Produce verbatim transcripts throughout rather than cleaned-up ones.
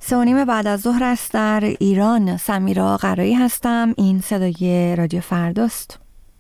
سه و نیم بعد از ظهر است در ایران. سمیرا قرایی هستم. این صدای رادیو فرداست.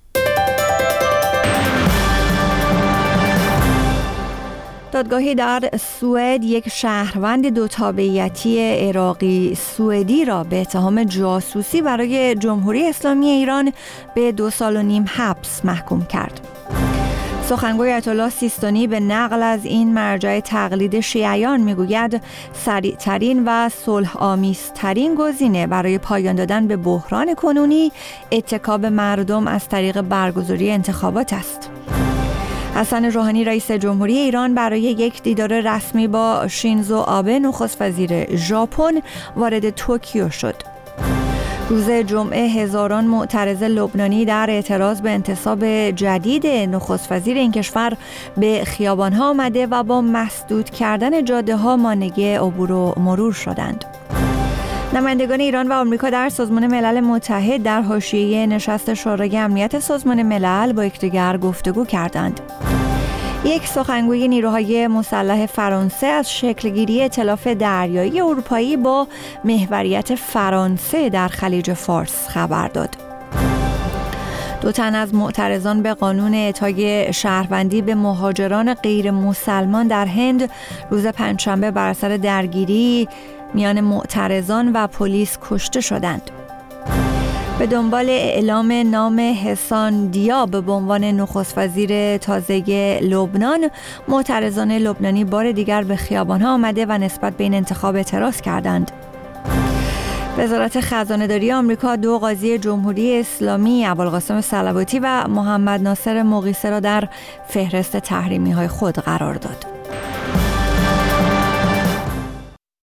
دادگاهی در سوئد یک شهروند دو تابعیتی عراقی سوئدی را به اتهام جاسوسی برای جمهوری اسلامی ایران به دو سال و نیم حبس محکوم کرد. سخنگوی آیت الله سیستانی به نقل از این مرجع تقلید شیعیان میگوید سریعترین و صلح آمیزترین گزینه برای پایان دادن به بحران کنونی اتکا به مردم از طریق برگزاری انتخابات است. حسن روحانی رئیس جمهوری ایران برای یک دیدار رسمی با شینزو آبه نخست وزیر ژاپن وارد توکیو شد. روز جمعه هزاران معترض لبنانی در اعتراض به انتصاب جدید نخست وزیر این کشور به خیابان‌ها آمده و با مسدود کردن جاده‌ها مانع عبور و مرور شدند. نمایندگان ایران و آمریکا در سازمان ملل متحد در حاشیه نشست شورای امنیت سازمان ملل با یکدیگر گفتگو کردند. یک سخنگوی نیروهای مسلح فرانسه از شکلگیری ائتلاف دریایی اروپایی با محوریت فرانسه در خلیج فارس خبر داد. دو تن از معترضان به قانون اعطای شهروندی به مهاجران غیر مسلمان در هند روز پنجشنبه بر اثر درگیری میان معترضان و پلیس کشته شدند. به دنبال اعلام نام حسان دیاب به عنوان نخست وزیر تازه لبنان، معترضان لبنانی بار دیگر به خیابان‌ها آمده و نسبت به این انتخاب اعتراض کردند. وزارت خزانه‌داری آمریکا دو قاضی جمهوری اسلامی ابوالقاسم صلواتی و محمد ناصر مقیسه را در فهرست تحریمی‌های خود قرار داد.